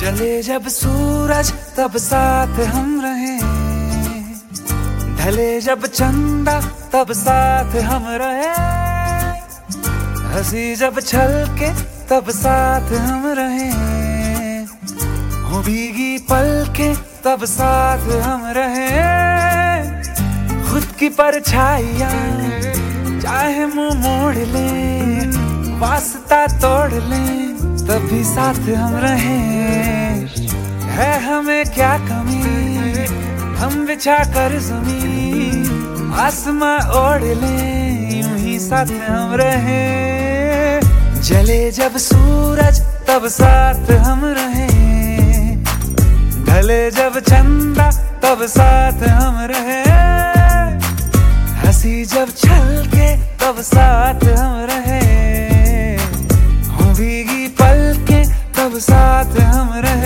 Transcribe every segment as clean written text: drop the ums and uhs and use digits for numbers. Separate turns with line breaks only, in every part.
चले जब सूरज तब साथ हम रहे, ढले जब चंदा तब साथ हम रहे, हंसी जब छलके तब साथ हम रहे, हो भीगी पलके तब साथ हम रहे, खुद की परछाइयां चाहे मुंह मोड़ ले, वास्ता तोड़ ले, तभी साथ हम रहे। है हमें क्या कमी, हम बिछा कर ज़मीन आसमां ओढ़ ले, यूं ही साथ हम रहे। जले जब सूरज तब साथ हम रहे, ढले जब चंदा तब साथ हम रहे, हंसी जब छलके तब साथ हम रहे, हो भीगी पलके तब साथ हम रहे।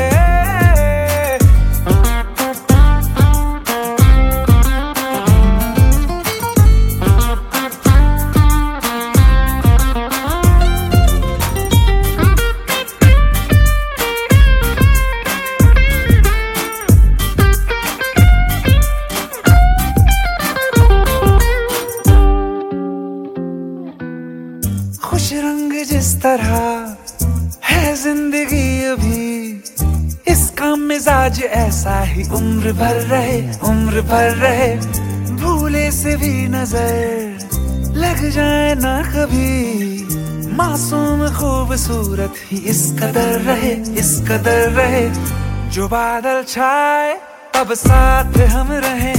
खुश रंग जिस तरह है जिंदगी अभी, इसका मिजाज ऐसा ही उम्र भर रहे, उम्र भर रहे, भूले से भी नजर लग जाए ना कभी, मासूम खूबसूरत ही इस कदर रहे, इस कदर रहे, जो बादल छाए तब साथ हम रहे,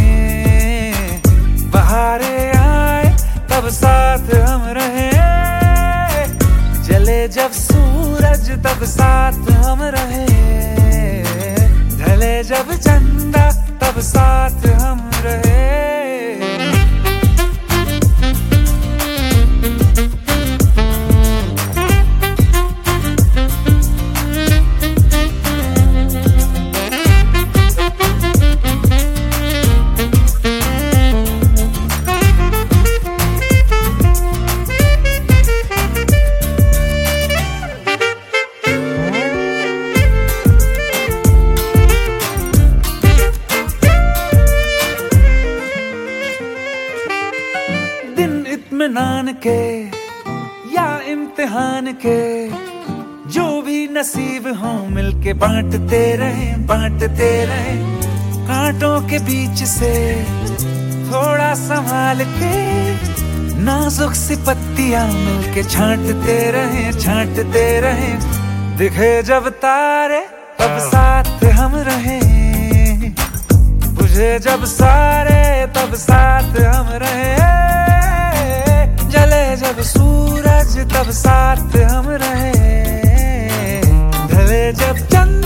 बहारे आए तब साथ हम रहे, जले जब सूरज तब साथ हम रहे, ढले जब चंदा तब साथ हम रहे। इत्मीनान के या इम्तिहान के, जो भी नसीब हो मिलके बांटते रहे, बांटते रहे, कांटों के बीच से थोड़ा संभाल के, नाजुक सी पत्तियां मिलके छांटते रहे, छांटते रहे, दिखे जब तारे तब साथ हम रहे, बुझे जब सारे तब साथ हम रहे, जले जब सूरज तब साथ हम रहे, ढले जब चंदा